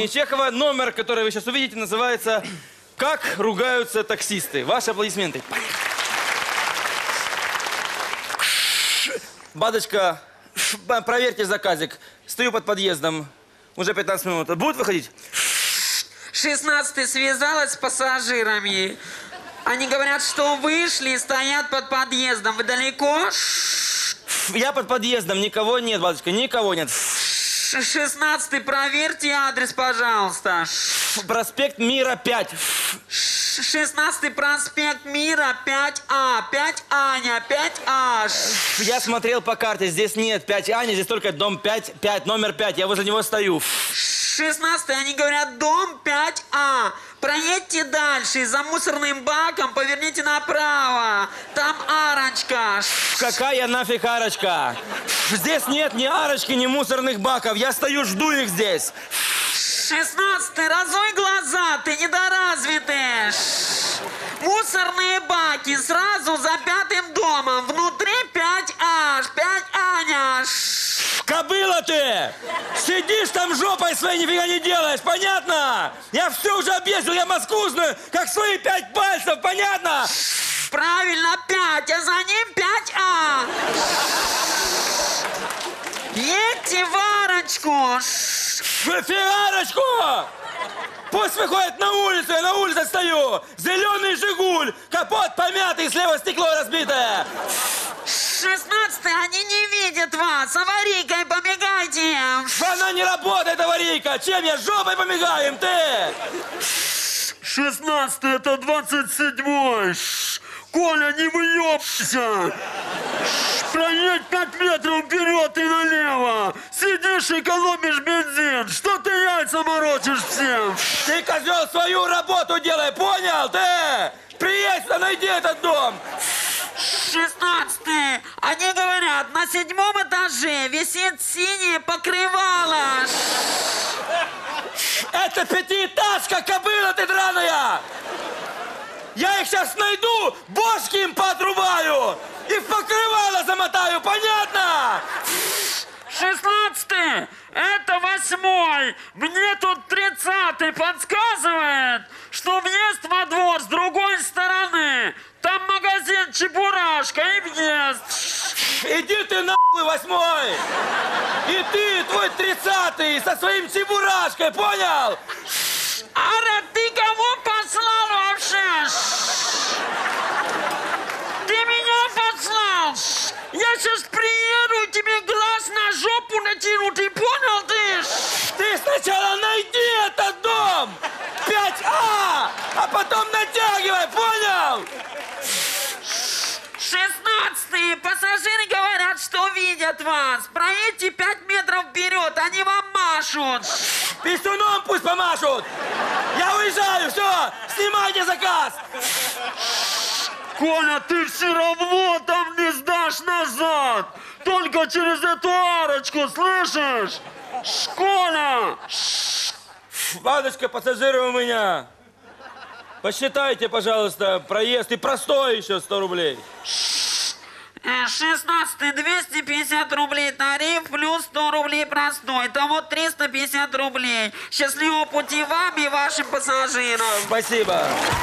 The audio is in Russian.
имени Чехова. Номер, который вы сейчас увидите, называется «Как ругаются таксисты». Ваши аплодисменты. Поехали. Бадочка, проверьте заказик. Стою под подъездом. Уже 15 минут. Будут выходить? 16-й связалась с пассажирами. Они говорят, что вышли и стоят под подъездом. Вы далеко? Я под подъездом. Никого нет, Бадочка, никого нет. 16-й, проверьте адрес, пожалуйста. Проспект Мира, 5. 16-й проспект Мира, 5А. 5 Аня, 5А. Я смотрел по карте, здесь нет 5 Аня, здесь только дом 5, номер 5. Я возле него стою. 16-й, они говорят, дом 5А. Проедьте дальше, за мусорным баком поверните направо. Там арочка. Какая нафиг арочка? Здесь нет ни арочки, ни мусорных баков. Я стою, жду их здесь. 16-й, разуй глаза, ты недоразвитый. Мусорные баки сразу за 5-м домом. Внутри 5А, 5 Аня. Кобыла ты! Сидишь там жопой своей, нифига не делаешь, понятно? Я все уже объездил, я Москву знаю, как свои 5 пальцев, понятно? Правильно, 5, а за ним 5А. Едьте в арочку. Фигарочку! Пусть выходит на улицу, я на улице стою. Зеленый Жигуль, капот помятый, слева стекло разбитое. 16-й, они не видят вас. Аварийкой помигайте. Она не работает, аварийка. Чем я жопой помигаю им, ты? 16-й, это 27-й. Коля, не выебся. Проедь 5 метров вперед и налево. Сидишь, экономишь бензин. Что ты яйца морочишь всем? Ты, козел, свою работу делай, понял, ты? Приедь сюда, найди этот дом. 16-й, они говорят, на 7-м этаже висит синее покрывало. Это пятиэтажка, кобыла ты драная. Я их сейчас найду, бошки им поотрубаю и в покрывало замотаю, понятно? 16-й, это 8-й. Мне тут 30-й подсказывает, что въезд во двор с другой стороны. Там магазин Чебурашка и въезд. Иди ты нахуй, 8-й. И ты, твой 30-й, со своим Чебурашкой, понял? Ара, ты кого послал вообще? Ты меня послал? Я сейчас приеду, тебе глаз на жопу натяну, ты понял, ты? Ты сначала найди этот дом, 5А, а потом натягивай, понял? 16-й, пассажиры говорят, что видят вас. Проедьте 5 метров вперед, они вам машут. Писюном пусть помашут. Я уезжаю, все, снимайте заказ. Коля, ты все равно там не сдашь назад. Только через эту арочку, слышишь? Коля! Ладочка, пассажиры у меня. Посчитайте, пожалуйста, проезд и простой еще 100 рублей. 16-й, 250 рублей тариф, плюс 100 рублей простой. Итого 350 рублей. Счастливого пути вам и вашим пассажирам. Спасибо.